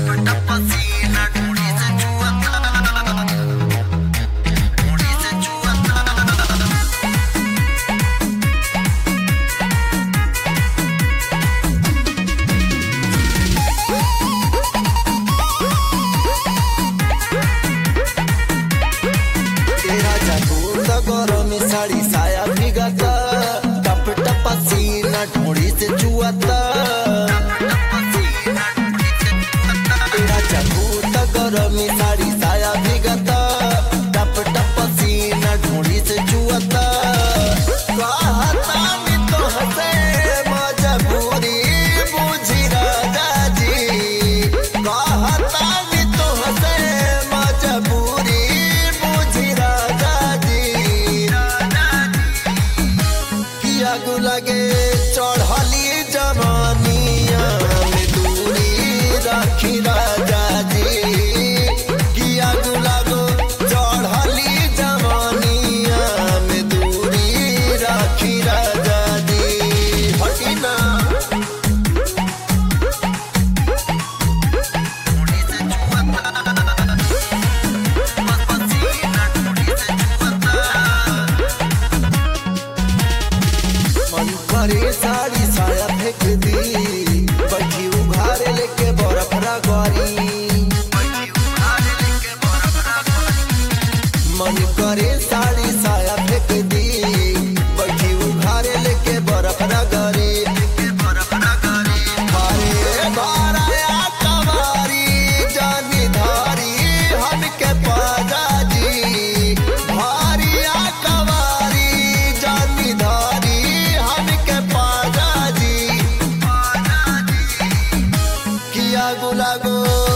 गरमी साड़ी साया भीगता, टप टप पसीना ढूंढी से चुआता। गरमी साड़ी साया भीगता, टप टप पसीना ढूंढी से चुआता। मजबूरी बुझी राजा जी, कहता भी तो हसे मजबूरी बुझी राजा जी। आगू लगे चढ़ली जवानिया में दूरी रखी राजा जी, कि आगू लगो चढ़ली जवानिया में दूरी रखी राजा जी। हटीना करे साड़ी साया फेंक दी, बैठी उघारे लेके बर्फ रगड़ी। मन करे साड़ी साया फेंक दी, बैठी उघारे लेके बर्फ रगड़ी। अरे बाराया कवारी जानी धारी हमके पाजा जी, भारिया कवारी जानी धारी आगू लागो